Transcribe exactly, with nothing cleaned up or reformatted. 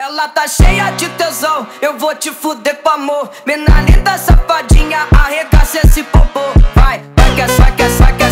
Ela tá cheia de tesão, eu vou te fuder com amor. Mina linda, safadinha, arregaça esse popô. Vai, vai que é, vai que é, vai que é.